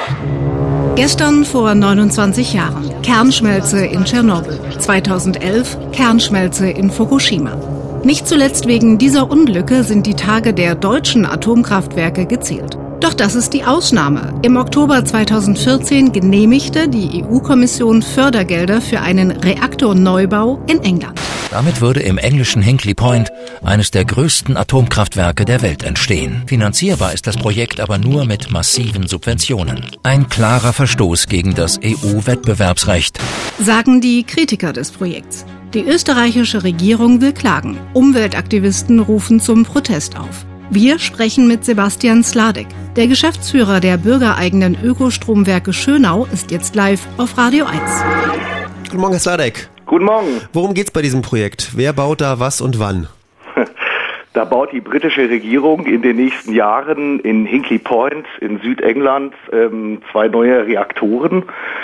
Gestern vor 29 Jahren. Kernschmelze in Tschernobyl. 2011 Kernschmelze in Fukushima. Nicht zuletzt wegen dieser Unglücke sind die Tage der deutschen Atomkraftwerke gezählt. Doch das ist die Ausnahme. Im Oktober 2014 genehmigte die EU-Kommission Fördergelder für einen Reaktorneubau in England. Damit würde im englischen Hinkley Point eines der größten Atomkraftwerke der Welt entstehen. Finanzierbar ist das Projekt aber nur mit massiven Subventionen. Ein klarer Verstoß gegen das EU-Wettbewerbsrecht, sagen die Kritiker des Projekts. Die österreichische Regierung will klagen. Umweltaktivisten rufen zum Protest auf. Wir sprechen mit Sebastian Sladek. Der Geschäftsführer der bürgereigenen Ökostromwerke Schönau ist jetzt live auf Radio 1. Guten Morgen, Herr Sladek. Guten Morgen. Worum geht's bei diesem Projekt? Wer baut da was und wann? Da baut die britische Regierung in den nächsten Jahren in Hinkley Point in Südengland 2 neue Reaktoren.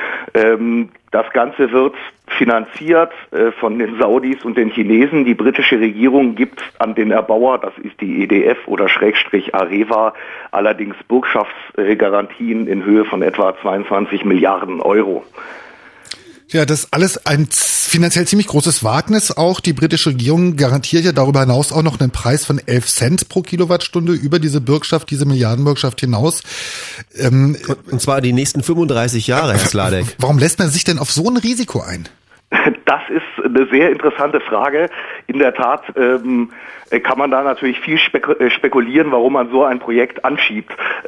Das Ganze wird finanziert von den Saudis und den Chinesen. Die britische Regierung gibt an den Erbauer, das ist die EDF oder / Areva, allerdings Bürgschaftsgarantien in Höhe von etwa 22 Milliarden Euro. Ja, das ist alles ein finanziell ziemlich großes Wagnis. Auch die britische Regierung garantiert ja darüber hinaus auch noch einen Preis von 11 Cent pro Kilowattstunde über diese Bürgschaft, diese Milliardenbürgschaft hinaus. Und zwar die nächsten 35 Jahre, Herr Sladek. Warum lässt man sich denn auf so ein Risiko ein? Das ist eine sehr interessante Frage. In der Tat kann man da natürlich viel spekulieren, warum man so ein Projekt anschiebt.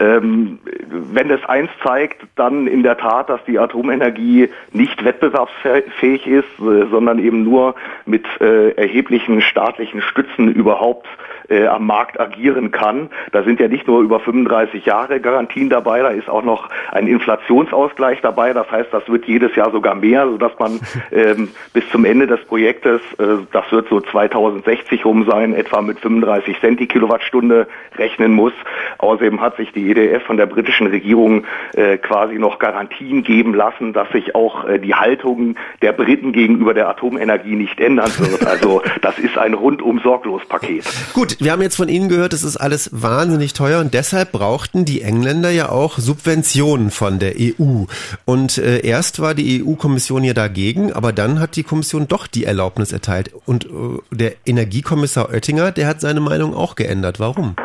Wenn es eins zeigt, dann in der Tat, dass die Atomenergie nicht wettbewerbsfähig ist, sondern eben nur mit erheblichen staatlichen Stützen überhaupt am Markt agieren kann. Da sind ja nicht nur über 35 Jahre Garantien dabei, da ist auch noch ein Inflationsausgleich dabei. Das heißt, das wird jedes Jahr sogar mehr, sodass man bis zum Ende des Projektes, das wird so 2060 rum sein, etwa mit 35 Cent die Kilowattstunde rechnen muss. Außerdem hat sich die EDF von der britischen Regierung quasi noch Garantien geben lassen, dass sich auch die Haltung der Briten gegenüber der Atomenergie nicht ändern wird. Also das ist ein rundum sorglos Paket. Gut, wir haben jetzt von Ihnen gehört, es ist alles wahnsinnig teuer und deshalb brauchten die Engländer ja auch Subventionen von der EU. Und erst war die EU-Kommission ja dagegen, aber dann hat die Kommission doch die Erlaubnis erteilt. Und der Energiekommissar Oettinger, der hat seine Meinung auch geändert. Warum?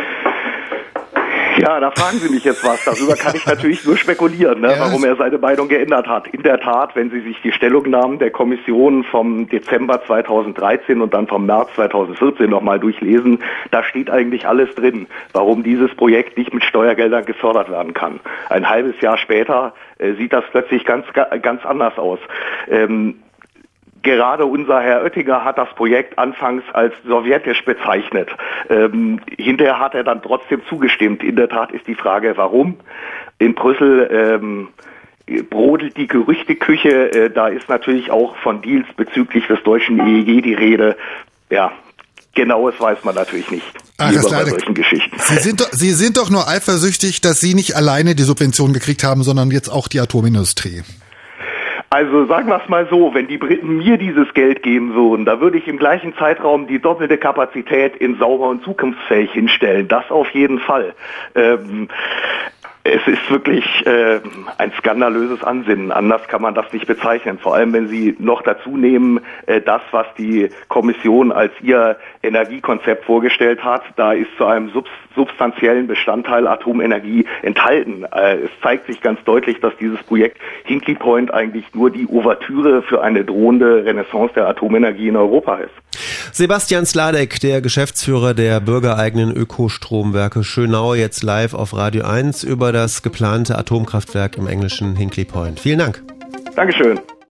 Ja, da fragen Sie mich jetzt was. Darüber kann ich natürlich nur spekulieren, warum er seine Meinung geändert hat. In der Tat, wenn Sie sich die Stellungnahmen der Kommission vom Dezember 2013 und dann vom März 2014 nochmal durchlesen, da steht eigentlich alles drin, warum dieses Projekt nicht mit Steuergeldern gefördert werden kann. Ein halbes Jahr später sieht das plötzlich ganz anders aus. Gerade unser Herr Oettinger hat das Projekt anfangs als sowjetisch bezeichnet. Hinterher hat er dann trotzdem zugestimmt. In der Tat ist die Frage, warum. In Brüssel brodelt die Gerüchteküche. Da ist natürlich auch von Deals bezüglich des deutschen EEG die Rede. Ja, genaues weiß man natürlich nicht. Ach, bei solchen Geschichten. Sie sind doch nur eifersüchtig, dass Sie nicht alleine die Subvention gekriegt haben, sondern jetzt auch die Atomindustrie. Also sagen wir es mal so, wenn die Briten mir dieses Geld geben würden, da würde ich im gleichen Zeitraum die doppelte Kapazität in sauber und zukunftsfähig hinstellen. Das auf jeden Fall. Es ist wirklich ein skandalöses Ansinnen. Anders kann man das nicht bezeichnen. Vor allem, wenn Sie noch dazu nehmen, das, was die Kommission als ihr Energiekonzept vorgestellt hat, da ist zu einem substanziellen Bestandteil Atomenergie enthalten. Es zeigt sich ganz deutlich, dass dieses Projekt Hinkley Point eigentlich nur die Ouvertüre für eine drohende Renaissance der Atomenergie in Europa ist. Sebastian Sladek, der Geschäftsführer der bürgereigenen Ökostromwerke Schönau, jetzt live auf Radio 1 über das geplante Atomkraftwerk im englischen Hinkley Point. Vielen Dank. Dankeschön.